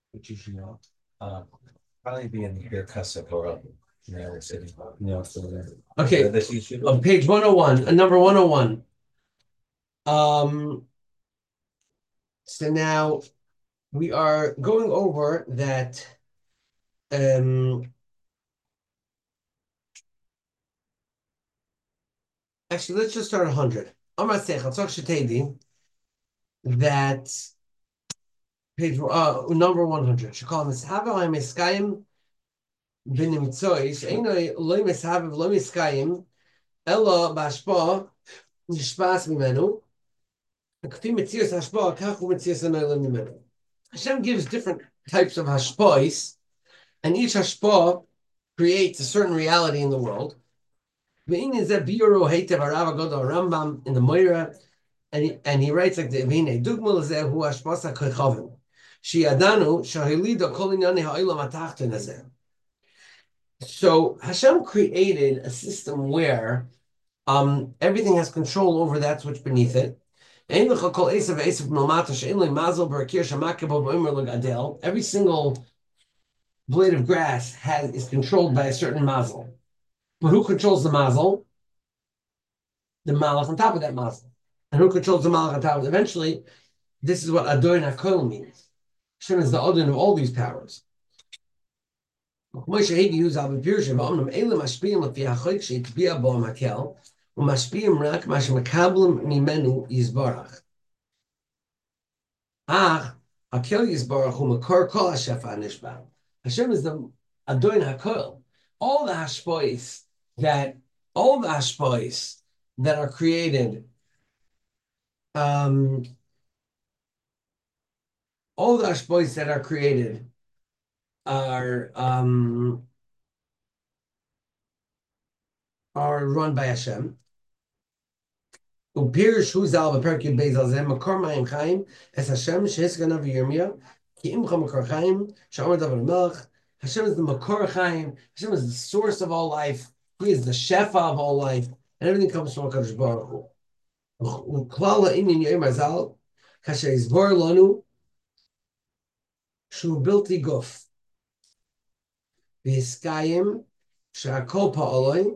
which is, probably be in the beer Birkasa or New York City. Okay, This issue. on page 101, number 101. Um, so now we are going over that. Um, Actually, let's just start 100. That page number 100. Shekal Mishava Miskayim Binimtsois Einoi Loy Mishav Loy Miskayim Ella Bashpa Nishpas Mimenu Kfi Mitzias Hashpa Kachu Mitzias Anoilim Mimenu. Hashem gives different types of hashpais, and each hashpa creates a certain reality in the world. In the Moira, and he writes like the Vine Dugmal Zeh Hu Hashpasa Kechavim. Shiadanu Shahilida Kol Inyani Ha'ilam Atachton Hazeh. So Hashem created a system where everything has control over that which beneath it. Every single blade of grass is controlled by a certain mazel. But who controls the mazel? The malach on top of that mazel. And who controls the malach on top of it? Eventually, this is what Adon HaKol means. Hashem is the Adon of all these powers. Hashem is the Adon HaKol. All the hashpois that all the hashpois that are created, um, all the hashpois that are created are run by Hashem. Upirish Huzal Beperkid Bezal Zem Makor Mayim Chaim Es Hashem Shehiskanav Yirmiyah Ki Imcha Makor Chaim Shamar Davar Melech. Hashem is the Makor Chaim. Hashem is the source of all life. He is the Shefa of all life, and everything comes from Hakadosh Baruch Hu. Uklal Ha'inyan Yom Azal Kasher Yizbor Lanu Shu Bilti Guf V'Hiskayim Sha'akol Pa'oloi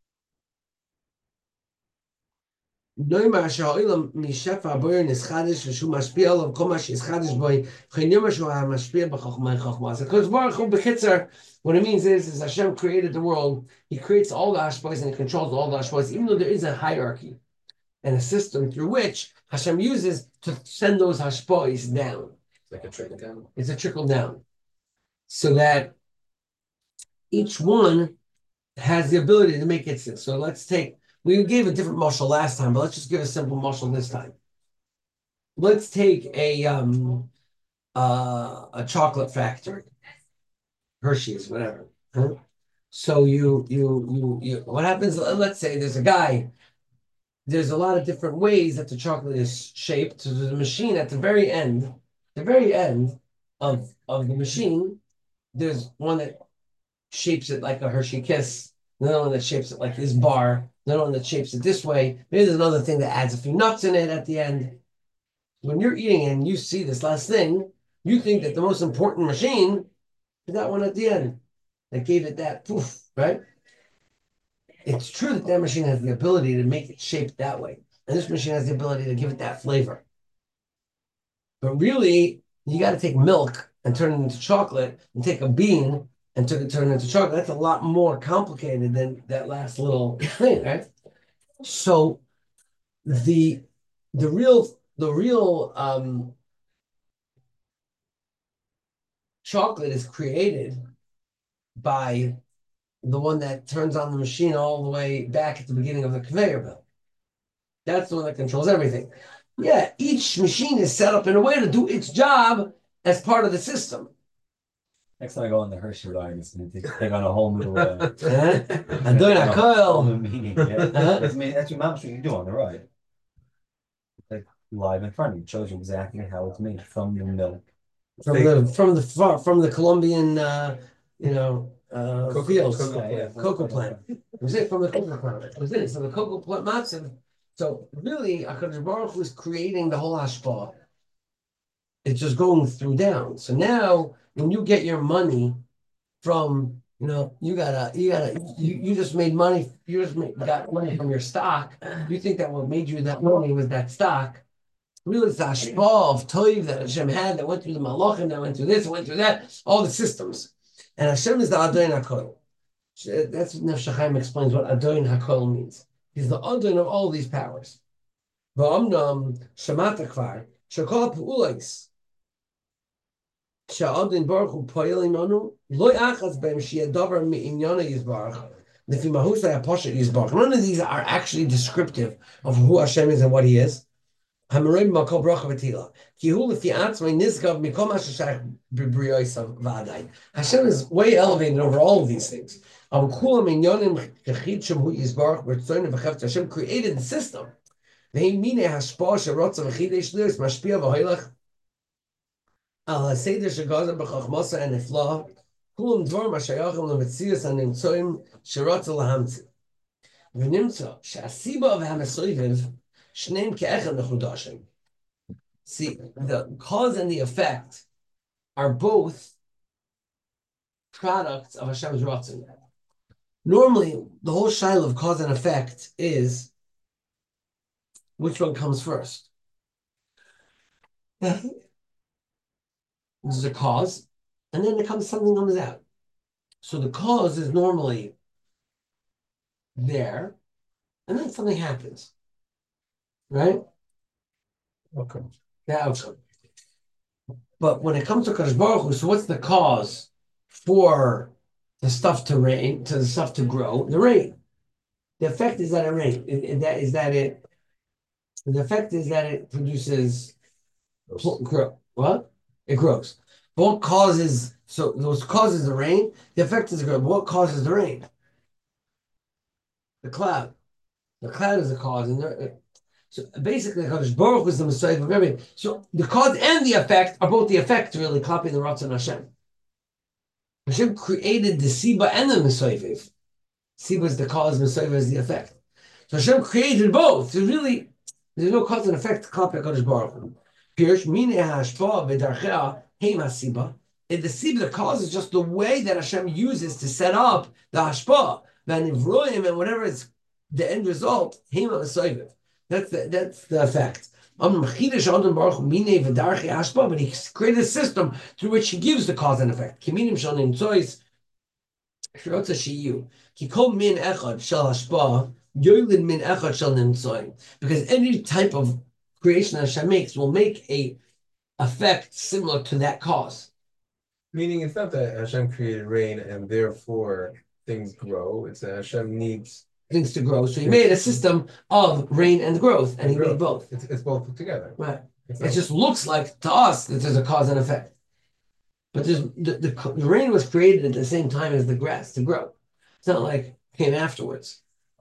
נוימר שהאילם משפע הבויר נסחדש ושהוא משפיע עליו כל מה שיסחדש בוי וכן יאמר שהוא המשפיע בחוכמה חוכמה. So Kodesh Baruch Hu b'chitzer, what it means is Hashem created the world, He creates all the hashpos and He controls all the hashpos, even though there is a hierarchy and a system through which Hashem uses to send those hashpos down. It's like a trickle down. It's a trickle down. So that each one has the ability to make it. So let's take, we gave a different mashal last time, but let's just give a simple mashal this time. Let's take a chocolate factory, Hershey's, whatever. Huh? So you what happens? Let's say there's a guy. There's a lot of different ways that the chocolate is shaped. So there's a machine at the very end of the machine. There's one that shapes it like a Hershey Kiss, another one that shapes it like this bar, another one that shapes it this way. Maybe there's another thing that adds a few nuts in it at the end. When you're eating and you see this last thing, you think that the most important machine is that one at the end that gave it that poof, right? It's true that that machine has the ability to make it shaped that way. And this machine has the ability to give it that flavor. But really, you got to take milk and turn it into chocolate and take a bean and turn it into chocolate. That's a lot more complicated than that last little thing, right? So the real chocolate is created by the one that turns on the machine all the way back at the beginning of the conveyor belt. That's the one that controls everything. Yeah, each machine is set up in a way to do its job as part of the system. Next time I go on the Hershey line, it's going to take on a whole new I'm doing a coil. meaning. Yeah. That's what mom's you do on the ride. Like live in front of you, it shows you exactly how it's made from the milk. From the Colombian fields, cocoa plant. It was it from the cocoa plant. It was it. So the cocoa plant matzah. So really, HaKadosh Baruch Hu is creating the whole hashpah. It's just going through down. So now when you get your money from, you just made money, got money from your stock. You think that what made you that money was that stock. Really, it's the hashpah of toiv that Hashem had that went through the malachim, that went through this, went through that, all the systems. And Hashem is the Adon HaKol. That's what Nefesh HaChaim explains what Adon HaKol means. He's the Adon of all these powers. V'amnam shamata kvar shekol ha'pu'ulais she'adon baruch hu poyel imanu lo yachaz beim she'yeh davar mi'inyana yizbarach lefi mahusay ha'poshet yizbarach. None of these are actually descriptive of who Hashem is and what He is. Hashem is way elevated over all of these things. Hashem created the system. See, the cause and the effect are both products of Hashem's Ratzon. Normally, the whole shaila of cause and effect is which one comes first. There's a cause, and then something comes out. So the cause is normally there, and then something happens. Right? Okay. The outcome. But when it comes to Kadosh Baruch Hu, so what's the cause for the stuff to rain, to the stuff to grow? The rain. The effect is that it rains. The effect is that it produces what? It grows. But what causes those causes the rain? The effect is growth. What causes the rain? The cloud. The cloud is the cause, and so basically, Hakadosh Baruch Hu is the Messiah of everything. So the cause and the effect are both the effect, really, copying the Ratzon Hashem. Hashem created the Siba and the Messiah. Siba is the cause, Messiah is the effect. So Hashem created both. So really, there's no cause and effect to copy Hakadosh Baruch Hu. Pirsh minei hashpah v'darchea heim hasiba. And the Siba, the cause, is just the way that Hashem uses to set up the hashpah. And whatever is the end result, heim hasiba. That's the effect. But he created a system through which he gives the cause and effect. Because any type of creation that Hashem makes will make a effect similar to that cause. Meaning it's not that Hashem created rain and therefore things grow. It's that Hashem needs things to grow. So he made a system of rain and growth, and he made both. It's both put together. Right. It just looks like to us that there's a cause and effect. But the rain was created at the same time as the grass to grow. It's not like it came afterwards.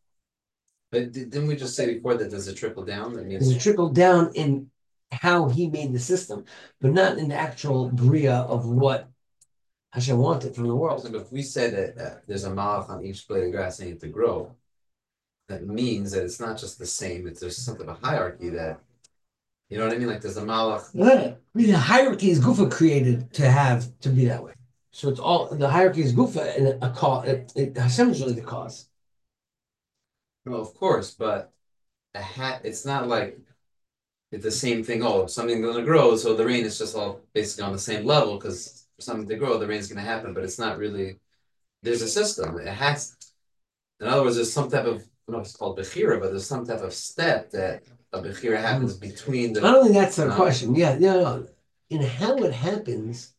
But didn't we just say before that there's a trickle down? That means there's a trickle down in how he made the system, but not in the actual bria of what Hashem wanted from the world. So if we said that there's a malach on each blade of grass needing to grow, that means that it's not just the same, there's something of a hierarchy that, you know what I mean? Like there's a malach. Yeah. I mean, the hierarchy is Gufa created to be that way. So it's all, the hierarchy is Gufa and a cause, Hashem is really the cause. No, of course, but it's not like it's the same thing. Oh, something's going to grow, so the rain is just all basically on the same level because for something to grow, the rain's going to happen, but it's not really, there's a system. It has, in other words, there's some type of, I don't know if it's called Bechira, but there's some type of step that a Bechira happens between the. I don't think that's the question. Yeah, no. In how it happens,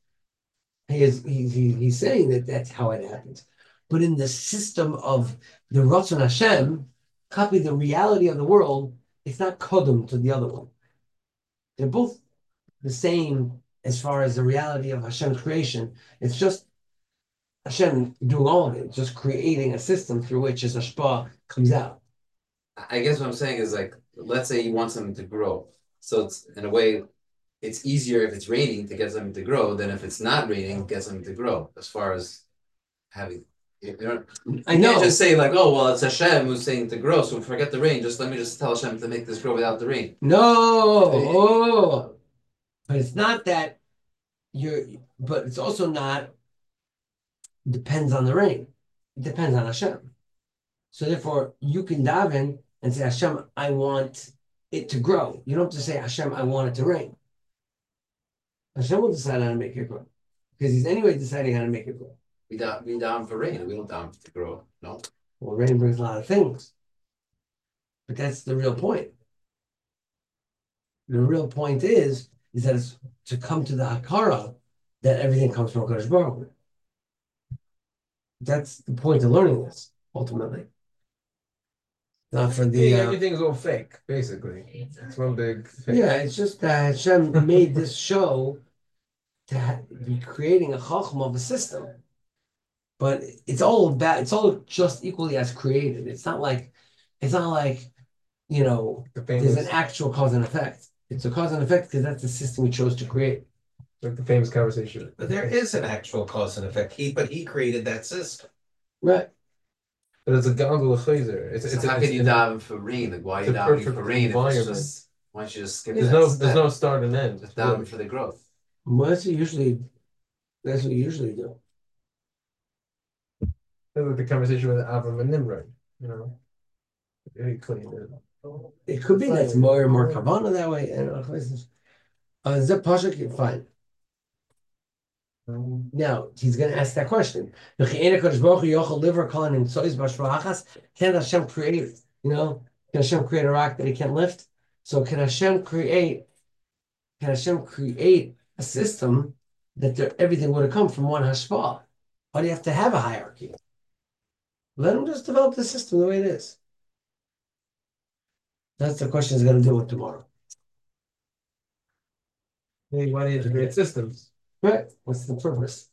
he's saying that that's how it happens. But in the system of the Ratzon Hashem, copy the reality of the world, it's not kodum to the other one. They're both the same as far as the reality of Hashem's creation. It's just Hashem doing all of it, just creating a system through which his hashpah comes out. I guess what I'm saying is like, let's say you want something to grow. So it's in a way, it's easier if it's raining to get something to grow than if it's not raining to get something to grow. As far as having, you can't just say like, oh well, it's Hashem who's saying to grow, so forget the rain. Let me just tell Hashem to make this grow without the rain. No, but it's not that but it's also not depends on the rain. It depends on Hashem. So therefore, you can daven and say, Hashem, I want it to grow. You don't have to say, Hashem, I want it to rain. Hashem will decide how to make it grow. Because he's anyway deciding how to make it grow. We down for rain. We don't down to grow. No. Well, rain brings a lot of things. But that's the real point. The real point is that it's to come to the Hakara that everything comes from Kodesh Baruch Hu. That's the point of learning this, ultimately. Not for the everything's all fake, basically. It's one big fake. yeah, it's just that Hashem made this show to be creating a chacham of a system, but it's all just equally as created. It's not like you know The there's an famous, actual cause and effect. It's a cause and effect because that's the system we chose to create. like the famous conversation. But there is an actual cause and effect. He created that system. Right. But it's a gondola chaser. So how can you daven for rain? Like, why are you it's a davening for perfect rain? If it's environment. just, why don't you just skip There's that no step? there's no start and end. Just daven for the growth. Well, that's what you usually do. It's like the conversation with Avram and Nimrod, you know. He cleaned it. It could be that's more and more kavana that way. And Zep Pasha, fine. Now he's going to ask that question. Can Hashem create? Can Hashem create a rock that he can't lift? So can Hashem create a system that everything would have come from one hashpah? Why do you have to have a hierarchy? Let him just develop the system the way it is. That's the question he's going to deal with tomorrow. Hey, why do you integrate systems? Right? What's the purpose?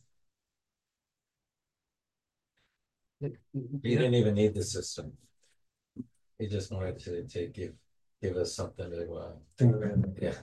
He didn't even need the system. He just wanted to give us something to yeah.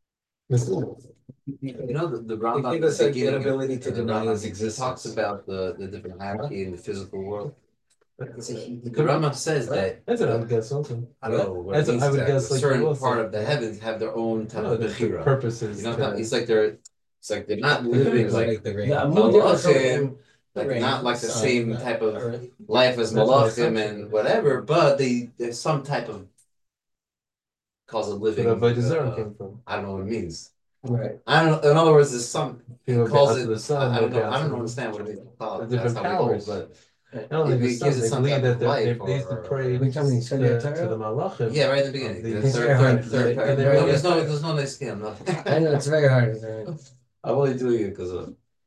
You know, the Rambam, Give us the an beginning of inability to the deny Rambam, his he existence. talks about the different hierarchy in the physical world. The Rambam says that That's what I would guess also. I don't know what That's it what means I would exactly, guess, but like certain you also. part of the heavens have their own type No, of there's bechira. purposes. You know, to- it's like they're not living like the rain. The Malachim, like Rain, not like the sun, same type of earth. life as That's my Malachim assumption. and whatever, but there's some type of cause of Where living. the Avodah came from. I don't know what it means. Right. I don't. In other words, there's some People calls get it. out to the sun. I don't know. get out I to don't the- understand what it means. the That's different how we hold, powers. but I don't think It it's gives it they some believe type that of they used to life pray Which one is to the Malachim. yeah, right at the beginning. The- The It's third, very hard. third, And paragraph. they're- There's no nice scale. No. I know it's very hard. I'm only doing it because of